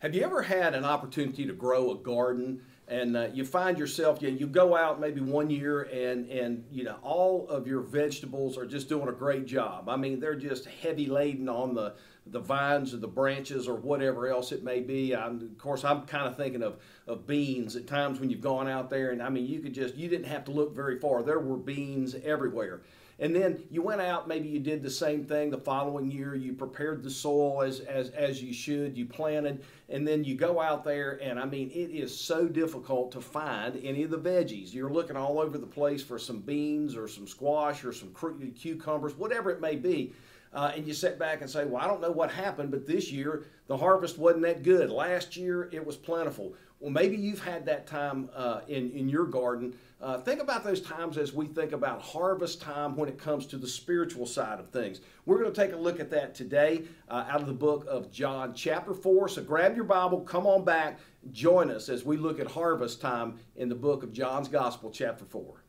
Have you ever had an opportunity to grow a garden and you find yourself, you go out maybe one year and all of your vegetables are just doing a great job. I mean, they're just heavy laden on the vines or the branches or whatever else it may be. Of course, I'm kind of thinking of beans at times when you've gone out there, and I mean, you didn't have to look very far. There were beans everywhere. And then you went out, maybe you did the same thing the following year. You prepared the soil as you should, you planted, and then you go out there, and I mean, it is so difficult to find any of the veggies. You're looking all over the place for some beans or some squash or some cucumbers, whatever it may be. And you sit back and say, well, I don't know what happened, but this year the harvest wasn't that good. Last year it was plentiful. Well, maybe you've had that time in your garden. Think about those times as we think about harvest time when it comes to the spiritual side of things. We're going to take a look at that today out of the book of John chapter 4. So grab your Bible, come on back, join us as we look at harvest time in the book of John's Gospel chapter 4.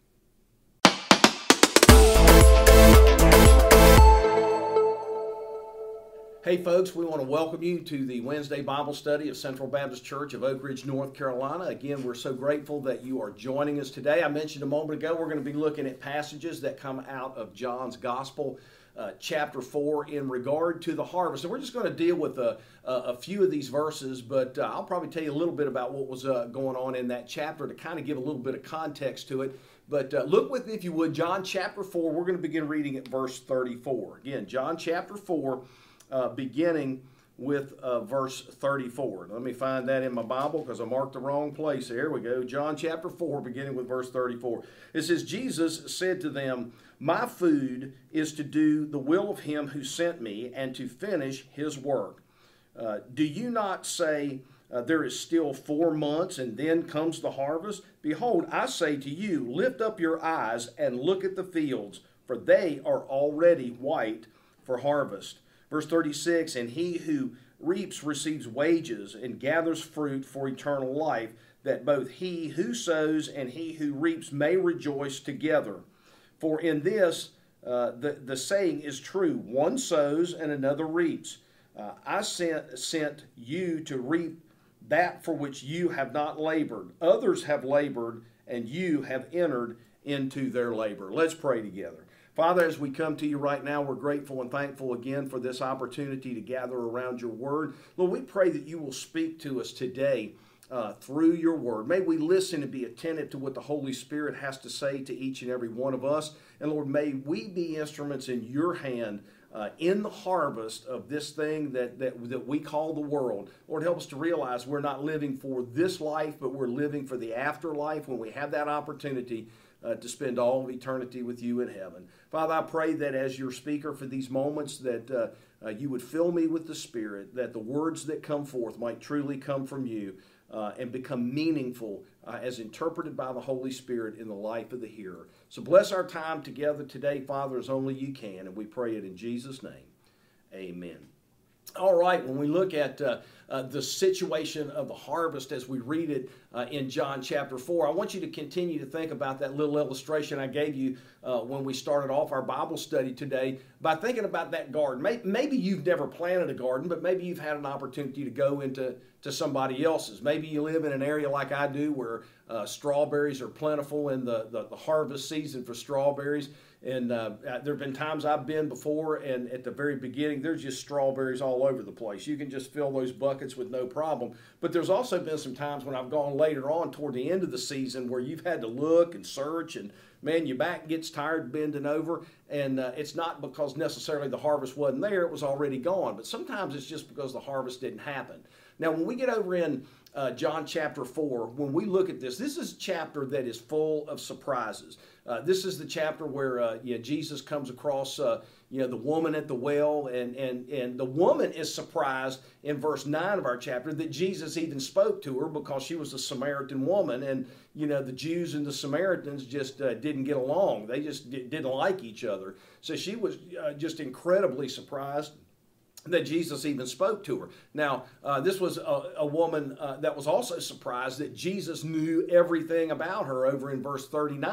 Hey folks, we want to welcome you to the Wednesday Bible study of Central Baptist Church of Oak Ridge, North Carolina. Again, we're so grateful that you are joining us today. I mentioned a moment ago we're going to be looking at passages that come out of John's Gospel, chapter 4, in regard to the harvest. And we're just going to deal with a few of these verses, but I'll probably tell you a little bit about what was going on in that chapter to kind of give a little bit of context to it. But look with me, if you would, John chapter 4. We're going to begin reading at verse 34. Again, John chapter 4. Beginning with verse 34. Let me find that in my Bible because I marked the wrong place. Here we go. John chapter 4, beginning with verse 34. It says, Jesus said to them, "My food is to do the will of him who sent me and to finish his work. Do you not say, there is still 4 months and then comes the harvest? Behold, I say to you, lift up your eyes and look at the fields, for they are already white for harvest." Verse 36, "And he who reaps receives wages and gathers fruit for eternal life, that both he who sows and he who reaps may rejoice together. For in this the saying is true, one sows and another reaps. I sent you to reap that for which you have not labored. Others have labored, and you have entered into their labor." Let's pray together. Father, as we come to you right now, we're grateful and thankful again for this opportunity to gather around your word. Lord, we pray that you will speak to us today through your word. May we listen and be attentive to what the Holy Spirit has to say to each and every one of us. And Lord, may we be instruments in your hand in the harvest of this thing that we call the world. Lord, help us to realize we're not living for this life, but we're living for the afterlife when we have that opportunity to spend all of eternity with you in heaven. Father, I pray that as your speaker for these moments that you would fill me with the Spirit, that the words that come forth might truly come from you and become meaningful as interpreted by the Holy Spirit in the life of the hearer. So bless our time together today, Father, as only you can, and we pray it in Jesus' name. Amen. All right, when we look at the situation of the harvest as we read it in John chapter 4, I want you to continue to think about that little illustration I gave you when we started off our Bible study today by thinking about that garden. Maybe you've never planted a garden, but maybe you've had an opportunity to go into somebody else's. Maybe you live in an area like I do where strawberries are plentiful in the harvest season for strawberries. And there have been times I've been before, and at the very beginning, there's just strawberries all over the place. You can just fill those buckets with no problem. But there's also been some times when I've gone later on toward the end of the season where you've had to look and search, and man, your back gets tired bending over. And it's not because necessarily the harvest wasn't there, it was already gone. But sometimes it's just because the harvest didn't happen. Now, when we get over in John chapter 4, when we look at this is a chapter that is full of surprises. This is the chapter where Jesus comes across the woman at the well, and the woman is surprised in verse 9 of our chapter that Jesus even spoke to her because she was a Samaritan woman, and the Jews and the Samaritans just didn't get along. They just didn't like each other. So she was just incredibly surprised that Jesus even spoke to her. Now, this was a woman that was also surprised that Jesus knew everything about her over in verse 39.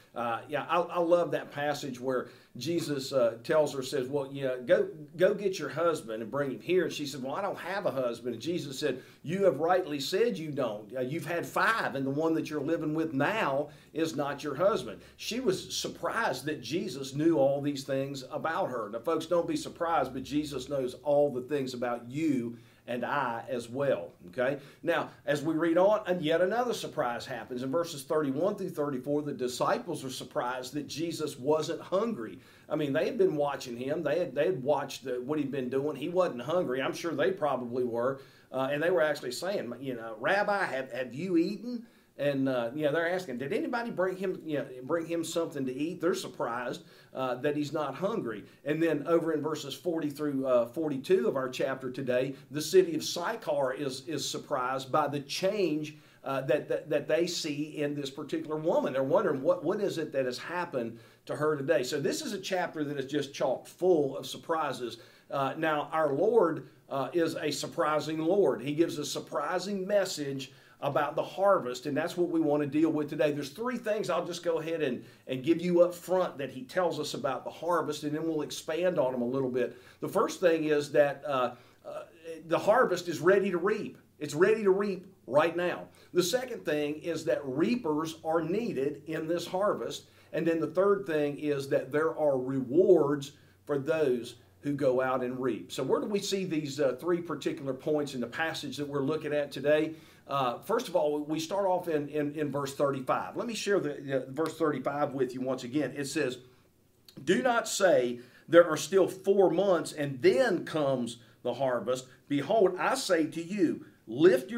I love that passage where Jesus tells her, says, well, yeah, go get your husband and bring him here. And she said, well, I don't have a husband. And Jesus said, you have rightly said you don't. You've had 5, and the one that you're living with now is not your husband. She was surprised that Jesus knew all these things about her. Now, folks, don't be surprised, but Jesus knows all the things about you and I as well, okay? Now, as we read on, and yet another surprise happens. In verses 31 through 34, the disciples are surprised that Jesus wasn't hungry. I mean, they had been watching him. They had watched what he'd been doing. He wasn't hungry. I'm sure they probably were. And they were actually saying, Rabbi, have you eaten? And they're asking, did anybody bring him something to eat? They're surprised that he's not hungry. And then over in verses 40 through 42 of our chapter today, the city of Sychar is surprised by the change that they see in this particular woman. They're wondering what is it that has happened to her today. So this is a chapter that is just chock full of surprises. Now, our Lord is a surprising Lord. He gives a surprising message about the harvest, and that's what we want to deal with today. There's 3 things I'll just go ahead and give you up front that he tells us about the harvest, and then we'll expand on them a little bit. The first thing is that the harvest is ready to reap. It's ready to reap right now. The second thing is that reapers are needed in this harvest. And then the third thing is that there are rewards for those who go out and reap. So where do we see these 3 particular points in the passage that we're looking at today? First of all, we start off in verse 35. Let me share the verse 35 with you once again. It says, do not say there are still 4 months and then comes the harvest. Behold, I say to you, lift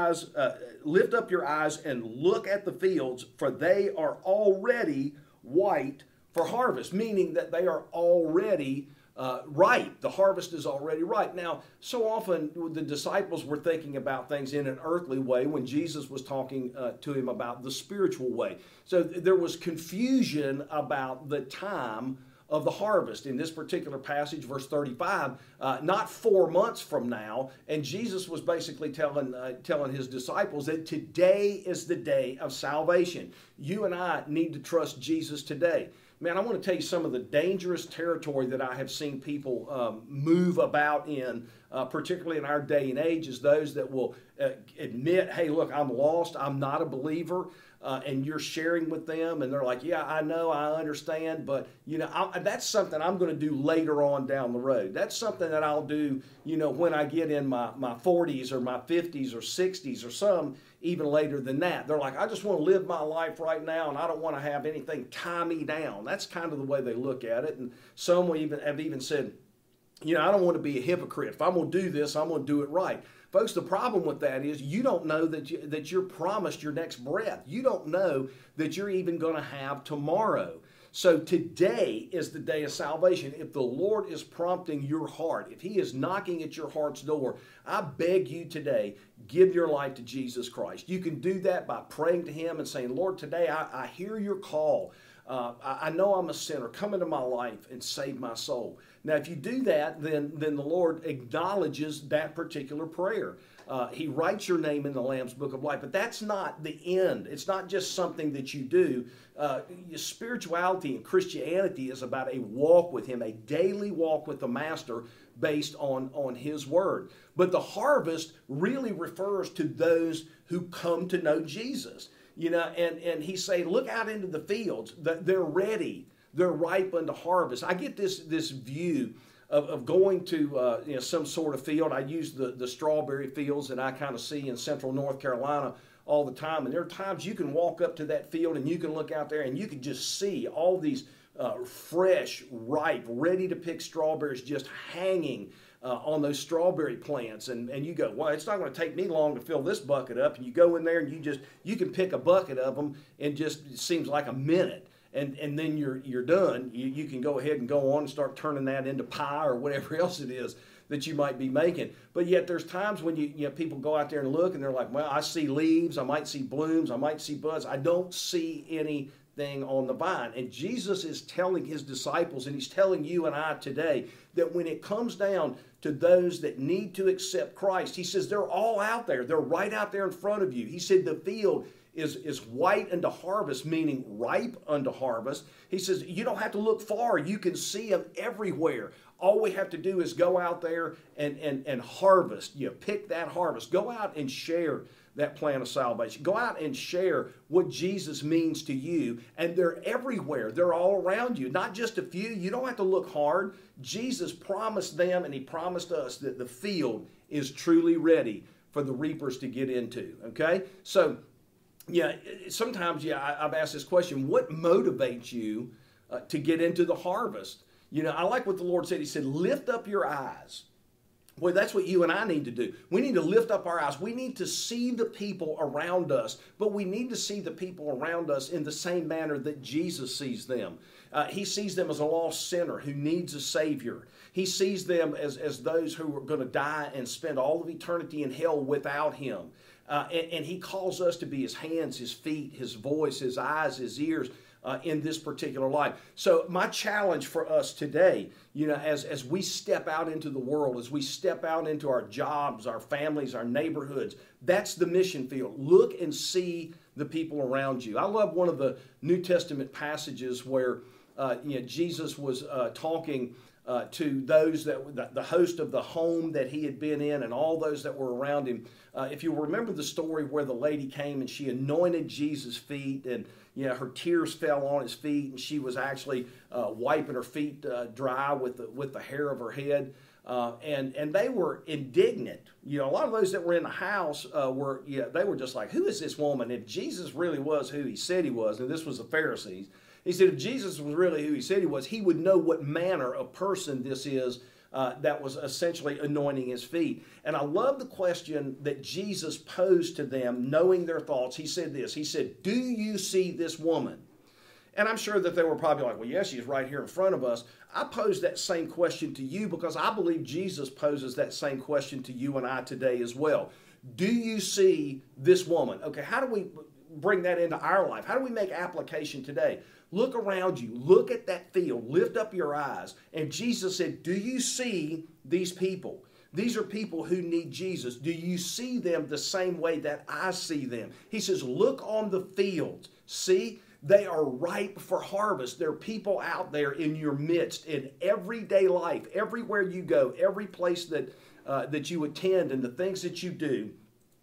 up your eyes and look at the fields, for they are already white for harvest, meaning that they are already ripe. The harvest is already ripe. Now, so often the disciples were thinking about things in an earthly way when Jesus was talking to him about the spiritual way. So there was confusion about the time of the harvest. In this particular passage, verse 35, not 4 months from now, and Jesus was basically telling his disciples that today is the day of salvation. You and I need to trust Jesus today. Man, I want to tell you some of the dangerous territory that I have seen people move about in, particularly in our day and age, is those that will admit, hey, look, I'm lost, I'm not a believer, and you're sharing with them, and they're like, yeah, I know, I understand, but, that's something I'm going to do later on down the road. That's something that I'll do, when I get in my 40s or my 50s or 60s or some even later than that. They're like, I just want to live my life right now, and I don't want to have anything tie me down. That's kind of the way they look at it. And some have even said, I don't want to be a hypocrite. If I'm going to do this, I'm going to do it right. Folks, the problem with that is you don't know that you're promised your next breath. You don't know that you're even going to have tomorrow. So today is the day of salvation. If the Lord is prompting your heart, if he is knocking at your heart's door, I beg you today, give your life to Jesus Christ. You can do that by praying to him and saying, Lord, today I hear your call. I know I'm a sinner. Come into my life and save my soul. Now, if you do that, then the Lord acknowledges that particular prayer. He writes your name in the Lamb's Book of Life, but that's not the end. It's not just something that you do. Spirituality and Christianity is about a walk with him, a daily walk with the Master based on his word. But the harvest really refers to those who come to know Jesus. And he's saying, look out into the fields. They're ready. They're ripe unto harvest. I get this view of going to some sort of field. I use the strawberry fields that I kind of see in central North Carolina all the time. And there are times you can walk up to that field and you can look out there and you can just see all these fresh, ripe, ready to pick strawberries just hanging on those strawberry plants, and you go, well, it's not going to take me long to fill this bucket up. And you go in there and you can pick a bucket of them in just, it seems like a minute, and then you're done. You can go ahead and go on and start turning that into pie or whatever else it is that you might be making. But yet there's times when people go out there and look and they're like, well, I see leaves, I might see blooms, I might see buds, I don't see anything on the vine. And Jesus is telling his disciples, and he's telling you and I today, that when it comes down to those that need to accept Christ, he says they're all out there. They're right out there in front of you. He said the field is white unto harvest, meaning ripe unto harvest. He says you don't have to look far. You can see them everywhere. All we have to do is go out there and harvest. You pick that harvest. Go out and share that plan of salvation. Go out and share what Jesus means to you. And they're everywhere. They're all around you. Not just a few. You don't have to look hard. Jesus promised them, and he promised us, that the field is truly ready for the reapers to get into. Okay? So, yeah, sometimes, I've asked this question: what motivates you to get into the harvest? You know, I like what the Lord said. He said, lift up your eyes. Well, that's what you and I need to do. We need to lift up our eyes. We need to see the people around us, but we need to see the people around us in the same manner that Jesus sees them. He sees them as a lost sinner who needs a Savior. He sees them as those who are going to die and spend all of eternity in hell without Him. And He calls us to be His hands, His feet, His voice, His eyes, His ears, in this particular life. So my challenge for us today, you know, as we step out into the world, as we step out into our jobs, our families, our neighborhoods, that's the mission field. Look and see the people around you. I love one of the New Testament passages where Jesus was talking to those the host of the home that he had been in and all those that were around him. If you remember the story where the lady came and she anointed Jesus' feet, and her tears fell on his feet, and she was actually wiping her feet dry with the hair of her head. And they were indignant. A lot of those that were in the house they were just like, who is this woman? If Jesus really was who he said he was, and this was the Pharisees, he said if Jesus was really who he said he was, he would know what manner of person this is that was essentially anointing his feet. And I love the question that Jesus posed to them, knowing their thoughts. He said this, he said, do you see this woman? And I'm sure that they were probably like, well, yes, she's right here in front of us. I pose that same question to you because I believe Jesus poses that same question to you and I today as well. Do you see this woman? Okay, how do we bring that into our life? How do we make application today? Look around you. Look at that field. Lift up your eyes. And Jesus said, do you see these people? These are people who need Jesus. Do you see them the same way that I see them? He says, look on the fields. See? They are ripe for harvest. There are people out there in your midst in everyday life, everywhere you go, every place that you attend and the things that you do.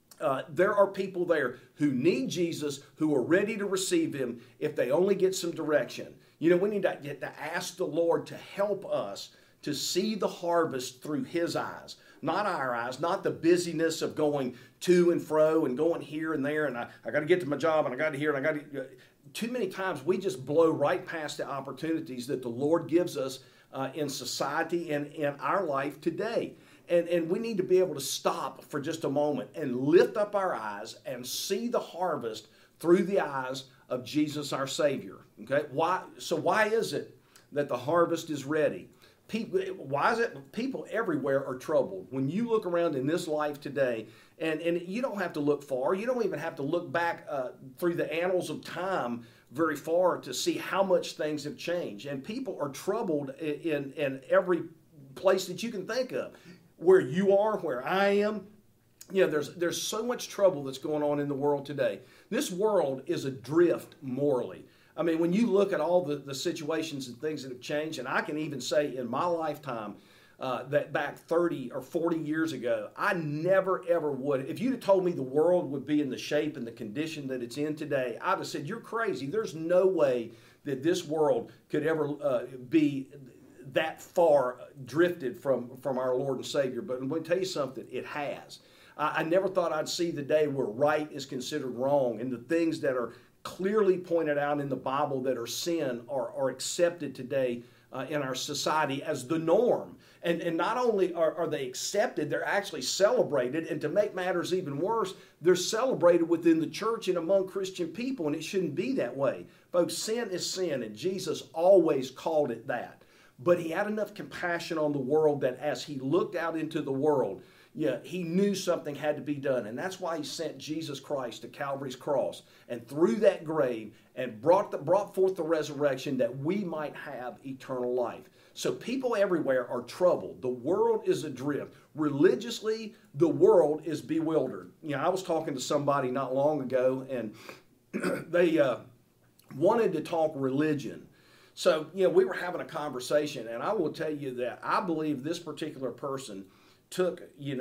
There are people there who need Jesus, who are ready to receive Him if they only get some direction. We need to ask the Lord to help us to see the harvest through His eyes, not our eyes, not the busyness of going to and fro and going here and there, and I got to get to my job, and I got to here, and I got to... Too many times we just blow right past the opportunities that the Lord gives us in society and in our life today. And we need to be able to stop for just a moment and lift up our eyes and see the harvest through the eyes of Jesus our Savior. Okay? Why is it that the harvest is ready? Why is it people everywhere are troubled? When you look around in this life today, and you don't have to look far, you don't even have to look back through the annals of time very far to see how much things have changed. And people are troubled in every place that you can think of. Where you are, where I am, there's so much trouble that's going on in the world today. This world is adrift morally. I mean, when you look at all the situations and things that have changed, and I can even say in my lifetime that back 30 or 40 years ago, I never ever would. If you'd have told me the world would be in the shape and the condition that it's in today, I'd have said, you're crazy. There's no way that this world could ever be that far drifted from our Lord and Savior. But I'm going to tell you something, it has. I never thought I'd see the day where right is considered wrong, and the things that are clearly pointed out in the Bible that are sin are accepted today in our society as the norm. And not only are they accepted, they're actually celebrated. And to make matters even worse, they're celebrated within the church and among Christian people, and it shouldn't be that way. Folks, sin is sin, and Jesus always called it that. But He had enough compassion on the world that as He looked out into the world, He knew something had to be done. And that's why He sent Jesus Christ to Calvary's cross and through that grave and brought forth the resurrection that we might have eternal life. So people everywhere are troubled. The world is adrift. Religiously, the world is bewildered. I was talking to somebody not long ago, and they wanted to talk religion. So, we were having a conversation, and I will tell you that I believe this particular person took,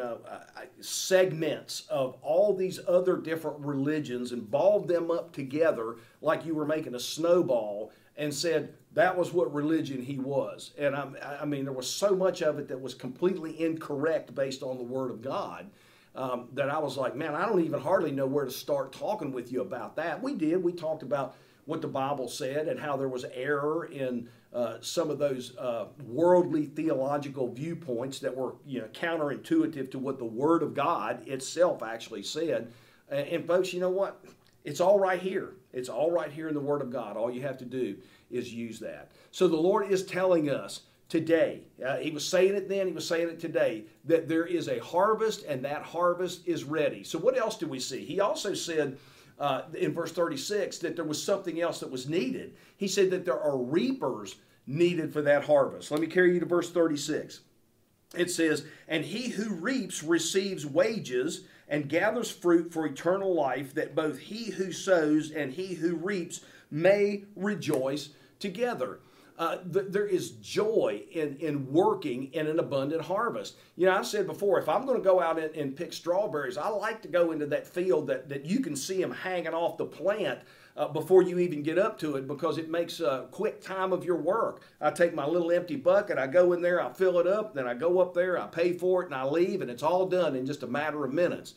segments of all these other different religions and balled them up together like you were making a snowball and said that was what religion he was. And I mean, there was so much of it that was completely incorrect based on the Word of God. That I was like, man, I don't even hardly know where to start talking with you about that. We did. We talked about what the Bible said and how there was error in some of those worldly theological viewpoints that were, counterintuitive to what the Word of God itself actually said. And folks, you know what? It's all right here. It's all right here in the Word of God. All you have to do is use that. So the Lord is telling us today, he was saying it then, he was saying it today, that there is a harvest and that harvest is ready. So what else do we see? He also said in verse 36 that there was something else that was needed. He said that there are reapers needed for that harvest. Let me carry you to verse 36. It says, and he who reaps receives wages and gathers fruit for eternal life, that both he who sows and he who reaps may rejoice together. There is joy in working in an abundant harvest. I've said before, if I'm going to go out and pick strawberries, I like to go into that field that you can see them hanging off the plant before you even get up to it, because it makes a quick time of your work. I take my little empty bucket, I go in there, I fill it up, then I go up there, I pay for it, and I leave, and it's all done in just a matter of minutes.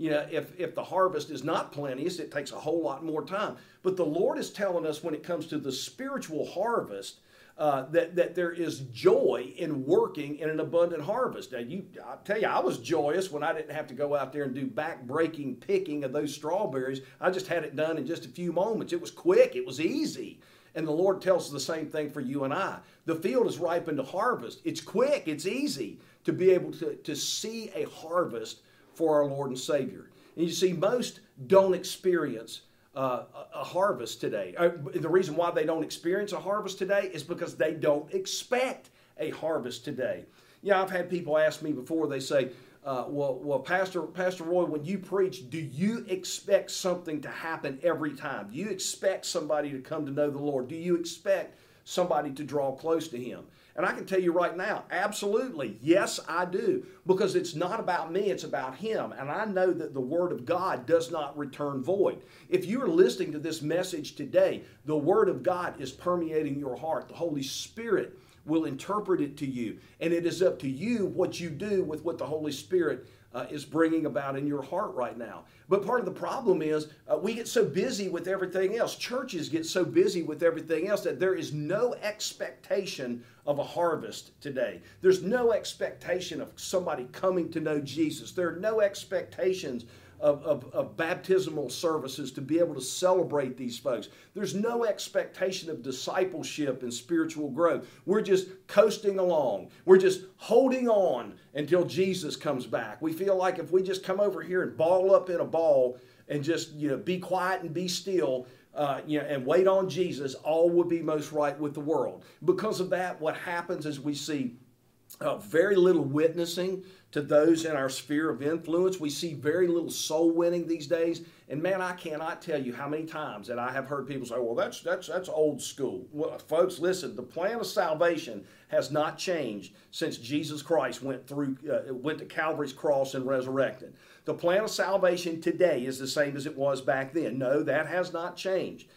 If the harvest is not plenteous, it takes a whole lot more time. But the Lord is telling us when it comes to the spiritual harvest, that there is joy in working in an abundant harvest. Now, I'll tell you, I was joyous when I didn't have to go out there and do back-breaking picking of those strawberries. I just had it done in just a few moments. It was quick. It was easy. And the Lord tells us the same thing for you and I. The field is ripened to harvest. It's quick. It's easy to be able to see a harvest for our Lord and Savior. And you see, most don't experience a harvest today. The reason why they don't experience a harvest today is because they don't expect a harvest today. I've had people ask me before, they say, well, Pastor Roy, when you preach, do you expect something to happen every time? Do you expect somebody to come to know the Lord? Do you expect somebody to draw close to Him? And I can tell you right now, absolutely, yes, I do. Because it's not about me, it's about Him. And I know that the Word of God does not return void. If you are listening to this message today, the Word of God is permeating your heart. The Holy Spirit will interpret it to you. And it is up to you what you do with what the Holy Spirit is bringing about in your heart right now. But part of the problem is we get so busy with everything else. Churches get so busy with everything else that there is no expectation of a harvest today. There's no expectation of somebody coming to know Jesus. There are no expectations of baptismal services to be able to celebrate these folks. There's no expectation of discipleship and spiritual growth. We're just coasting along. We're just holding on until Jesus comes back. We feel like if we just come over here and ball up in a ball and just be quiet and be still, and wait on Jesus, all will be most right with the world. Because of that, what happens is we see very little witnessing to those in our sphere of influence. We see very little soul winning these days. And man, I cannot tell you how many times that I have heard people say, well, that's old school. Well, folks, listen, the plan of salvation has not changed since Jesus Christ went to Calvary's cross and resurrected. The plan of salvation today is the same as it was back then. No, that has not changed.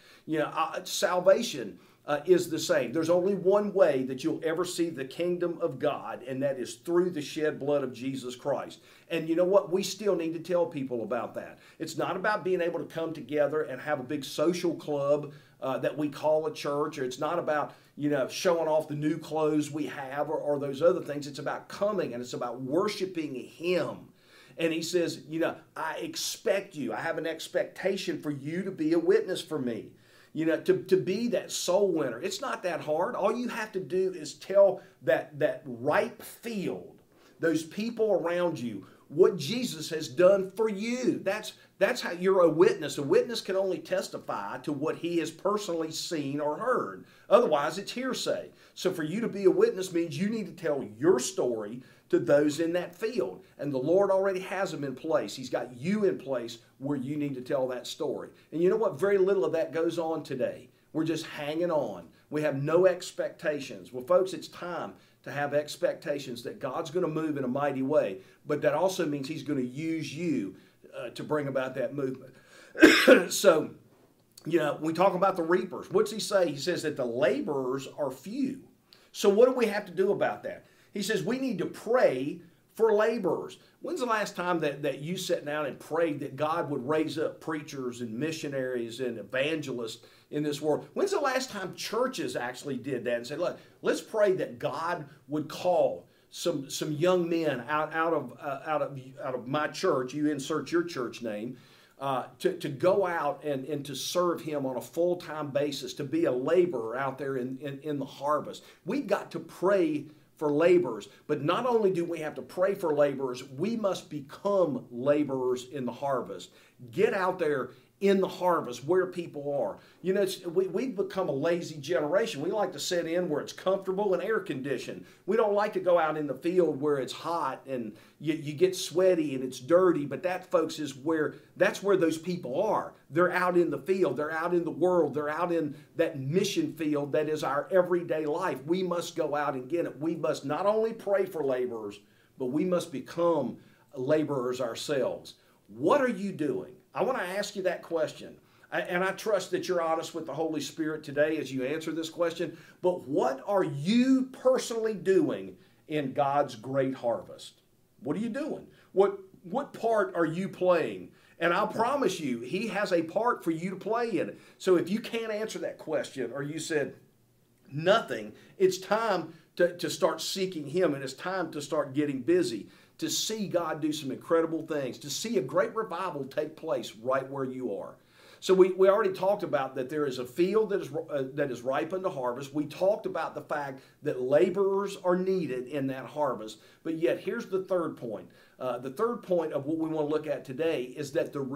Salvation is the same. There's only one way that you'll ever see the kingdom of God, and that is through the shed blood of Jesus Christ. And you know what? We still need to tell people about that. It's not about being able to come together and have a big social club that we call a church, or it's not about showing off the new clothes we have or those other things. It's about coming, and it's about worshiping Him. And He says, I expect you. I have an expectation for you to be a witness for me. To be that soul winner. It's not that hard. All you have to do is tell that ripe field, those people around you, what Jesus has done for you. That's how you're a witness. A witness can only testify to what he has personally seen or heard. Otherwise, it's hearsay. So for you to be a witness means you need to tell your story to those in that field. And the Lord already has them in place. He's got you in place where you need to tell that story. And you know what? Very little of that goes on today. We're just hanging on. We have no expectations. Well, folks, it's time to have expectations that God's going to move in a mighty way, but that also means He's going to use you to bring about that movement. So, we talk about the reapers. What's He say? He says that the laborers are few. So what do we have to do about that? He says we need to pray for laborers. When's the last time that you sat down and prayed that God would raise up preachers and missionaries and evangelists in this world? When's the last time churches actually did that and said, look, let's pray that God would call some young men out of my church, you insert your church name, to go out and to serve Him on a full-time basis, to be a laborer out there in the harvest. We've got to pray for laborers, but not only do we have to pray for laborers, we must become laborers in the harvest. Get out there in the harvest where people are. We've become a lazy generation. We like to sit in where it's comfortable and air conditioned. We don't like to go out in the field where it's hot and you get sweaty and it's dirty, but that, folks, that's where those people are. They're out in the field. They're out in the world. They're out in that mission field that is our everyday life. We must go out and get it. We must not only pray for laborers, but we must become laborers ourselves. What are you doing? I want to ask you that question. And I trust that you're honest with the Holy Spirit today as you answer this question. But what are you personally doing in God's great harvest? What are you doing? What part are you playing? And I'll promise you, He has a part for you to play in it. So if you can't answer that question, or you said nothing, it's time to start seeking Him, and it's time to start getting busy, to see God do some incredible things, to see a great revival take place right where you are. So we already talked about that there is a field that is ripe unto harvest. We talked about the fact that laborers are needed in that harvest. But yet here's the third point. The third point of what we want to look at today is that there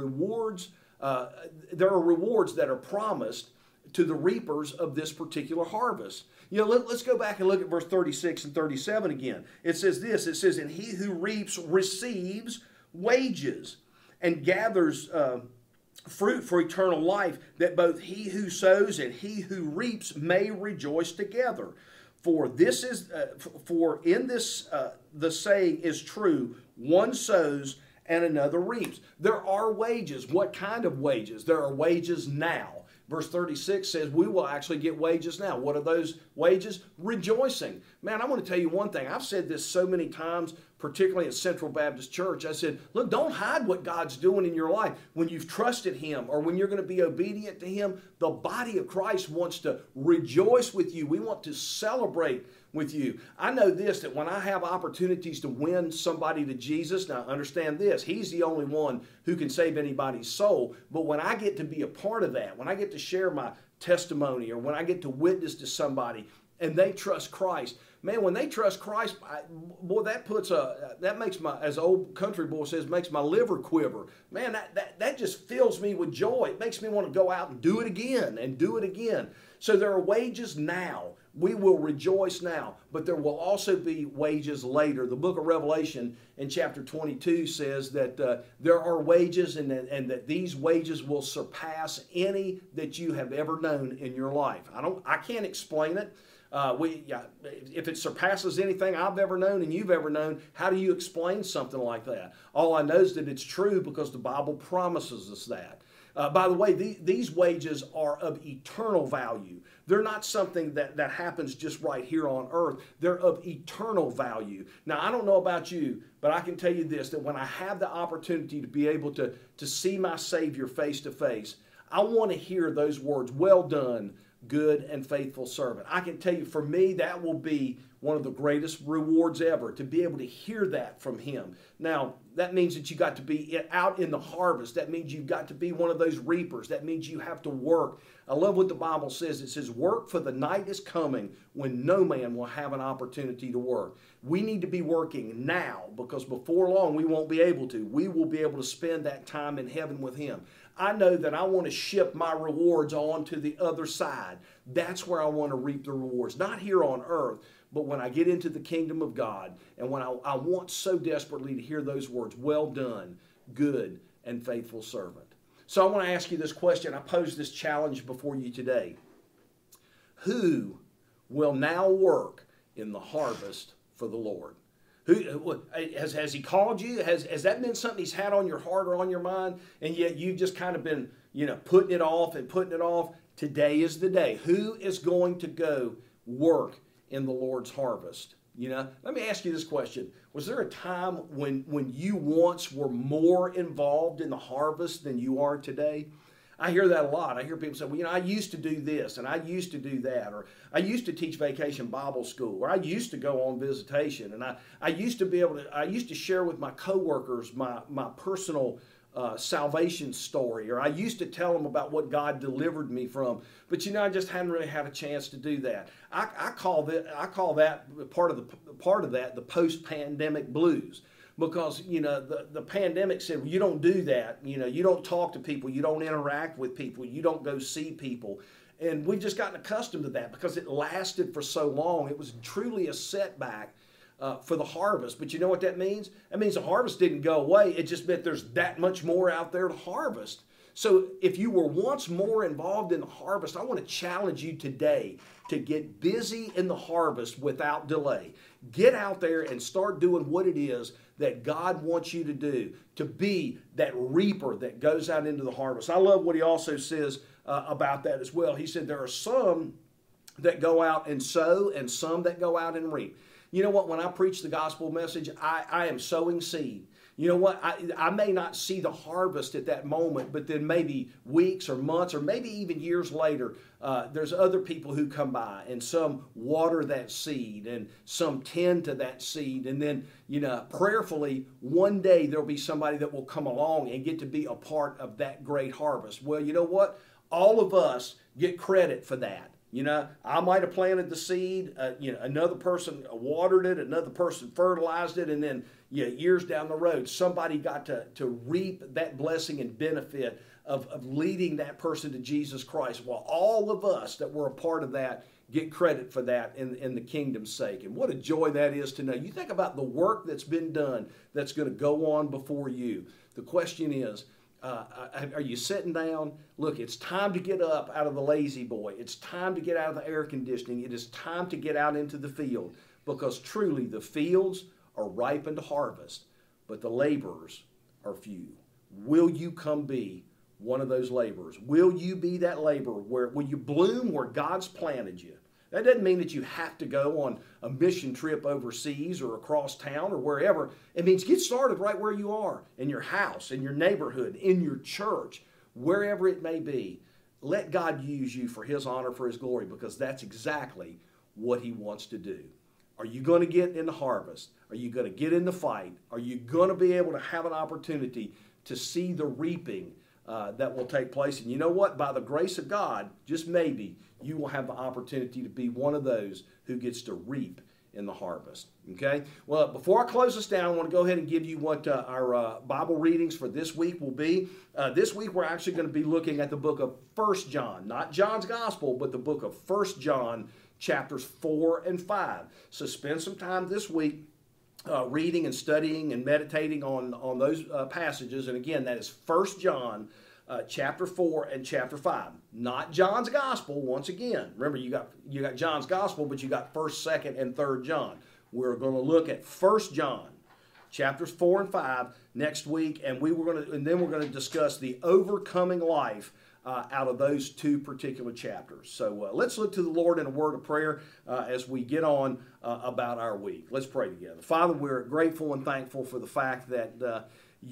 are rewards that are promised to the reapers of this particular harvest. Let's go back and look at verse 36 and 37 again. It says this, it says, and he who reaps receives wages and gathers fruit for eternal life, that both he who sows and he who reaps may rejoice together. For in this the saying is true, one sows and another reaps. There are wages. What kind of wages? There are wages now. Verse 36 says we will actually get wages now. What are those wages? Rejoicing. Man, I want to tell you one thing. I've said this so many times, particularly at Central Baptist Church. I said, look, don't hide what God's doing in your life. When you've trusted Him or when you're going to be obedient to Him, the body of Christ wants to rejoice with you. We want to celebrate with you. I know this, that when I have opportunities to win somebody to Jesus, now understand this, He's the only one who can save anybody's soul. But when I get to be a part of that, when I get to share my testimony or when I get to witness to somebody and they trust Christ, man, when they trust Christ, that makes my, as an old country boy says, makes my liver quiver. Man, that just fills me with joy. It makes me want to go out and do it again and do it again. So there are wages now. We will rejoice now, but there will also be wages later. The book of Revelation in chapter 22 says that there are wages and that these wages will surpass any that you have ever known in your life. I can't explain it. If it surpasses anything I've ever known and you've ever known, how do you explain something like that? All I know is that it's true because the Bible promises us that. By the way, these wages are of eternal value. They're not something that happens just right here on earth. They're of eternal value. Now, I don't know about you, but I can tell you this, that when I have the opportunity to be able to see my Savior face to face, I want to hear those words, well done, good and faithful servant. I can tell you, for me, that will be one of the greatest rewards ever, to be able to hear that from Him. Now, that means that you got to be out in the harvest. That means you've got to be one of those reapers. That means you have to work. I love what the Bible says. It says, work, for the night is coming when no man will have an opportunity to work. We need to be working now, because before long we won't be able to. We will be able to spend that time in heaven with Him. I know that I want to ship my rewards on to the other side. That's where I want to reap the rewards. Not here on earth, but when I get into the kingdom of God, and when I want so desperately to hear those words, well done, good and faithful servant. So I want to ask you this question. I pose this challenge before you today. Who will now work in the harvest for the Lord? Who has he called you? Has that been something he's had on your heart or on your mind, and yet you've just kind of been, putting it off and putting it off? Today is the day. Who is going to go work in the Lord's harvest? Let me ask you this question. Was there a time when you once were more involved in the harvest than you are today? I hear that a lot. I hear people say, well, I used to do this and I used to do that, or I used to teach vacation Bible school, or I used to go on visitation, and I used to share with my coworkers my personal salvation story, or I used to tell them about what God delivered me from. But I just hadn't really had a chance to do that. I call that part of that the post-pandemic blues. Because, the pandemic said, well, you don't do that. You don't talk to people. You don't interact with people. You don't go see people. And we've just gotten accustomed to that because it lasted for so long. It was truly a setback for the harvest. But you know what that means? That means the harvest didn't go away. It just meant there's that much more out there to harvest. So if you were once more involved in the harvest, I want to challenge you today to get busy in the harvest without delay. Get out there and start doing what it is that God wants you to do, to be that reaper that goes out into the harvest. I love what he also says about that as well. He said there are some that go out and sow and some that go out and reap. You know what? When I preach the gospel message, I am sowing seed. You know what? I may not see the harvest at that moment, but then maybe weeks or months or maybe even years later, there's other people who come by and some water that seed and some tend to that seed. And then, prayerfully, one day there'll be somebody that will come along and get to be a part of that great harvest. Well, you know what? All of us get credit for that. I might have planted the seed, another person watered it, another person fertilized it, and then years down the road, somebody got to reap that blessing and benefit of leading that person to Jesus Christ. While all of us that were a part of that get credit for that in the kingdom's sake. And what a joy that is to know. You think about the work that's been done that's going to go on before you. The question is, are you sitting down? Look, it's time to get up out of the lazy boy. It's time to get out of the air conditioning. It is time to get out into the field, because truly the fields are ripe unto harvest, but the laborers are few. Will you come be one of those laborers? Will you be that laborer? Will you bloom where God's planted you? That doesn't mean that you have to go on a mission trip overseas or across town or wherever. It means get started right where you are, in your house, in your neighborhood, in your church, wherever it may be. Let God use you for His honor, for His glory, because that's exactly what He wants to do. Are you going to get in the harvest? Are you going to get in the fight? Are you going to be able to have an opportunity to see the reaping that will take place? And you know what? By the grace of God, just maybe, you will have the opportunity to be one of those who gets to reap in the harvest. Okay? Well, before I close this down, I want to go ahead and give you what our Bible readings for this week will be. This week, we're actually going to be looking at the book of 1 John. Not John's Gospel, but the book of 1 John, chapters 4 and 5. So spend some time this week reading and studying and meditating on those passages. And again, that is 1 John chapter 4 and chapter 5. Not John's Gospel, once again. Remember, you got John's Gospel, but you got 1st, 2nd, and 3rd John. We're going to look at 1 John, chapters 4 and 5 next week, and then we're going to discuss the overcoming life out of those two particular chapters. So let's look to the Lord in a word of prayer as we get on about our week. Let's pray together. Father, we're grateful and thankful for the fact that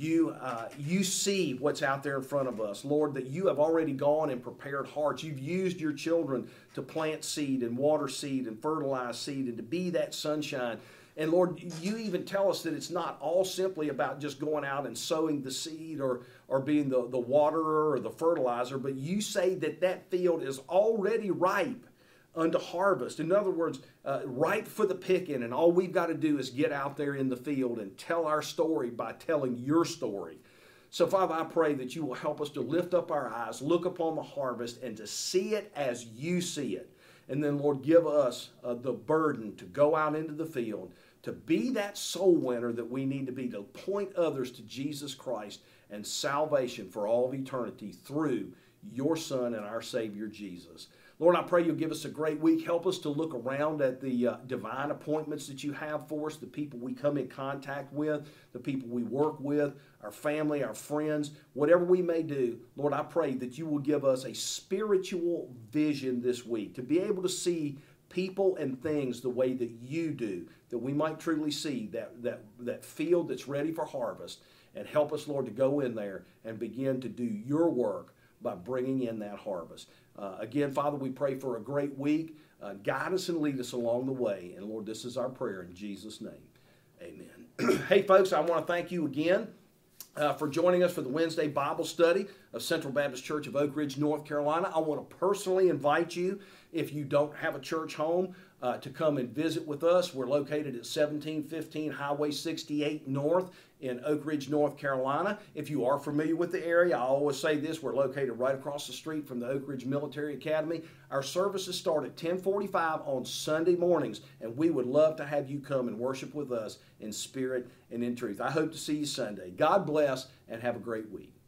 you see what's out there in front of us. Lord, that you have already gone and prepared hearts. You've used your children to plant seed and water seed and fertilize seed and to be that sunshine. And Lord, you even tell us that it's not all simply about just going out and sowing the seed or being the waterer or the fertilizer, but you say that field is already ripe unto harvest. In other words, ripe for the picking, and all we've got to do is get out there in the field and tell our story by telling your story. So, Father, I pray that you will help us to lift up our eyes, look upon the harvest, and to see it as you see it. And then, Lord, give us the burden to go out into the field, to be that soul winner that we need to be, to point others to Jesus Christ and salvation for all of eternity through your Son and our Savior Jesus. Lord, I pray you'll give us a great week. Help us to look around at the divine appointments that you have for us, the people we come in contact with, the people we work with, our family, our friends, whatever we may do. Lord, I pray that you will give us a spiritual vision this week to be able to see people and things the way that you do, that we might truly see that field that's ready for harvest. And help us, Lord, to go in there and begin to do your work by bringing in that harvest. Again, Father, we pray for a great week. Guide us and lead us along the way. And Lord, this is our prayer in Jesus' name. Amen. Hey, folks, I want to thank you again for joining us for the Wednesday Bible study of Central Baptist Church of Oak Ridge, North Carolina. I want to personally invite you, if you don't have a church home, to come and visit with us. We're located at 1715 Highway 68 North in Oak Ridge, North Carolina. If you are familiar with the area, I always say this, we're located right across the street from the Oak Ridge Military Academy. Our services start at 10:45 on Sunday mornings, and we would love to have you come and worship with us in spirit and in truth. I hope to see you Sunday. God bless, and have a great week.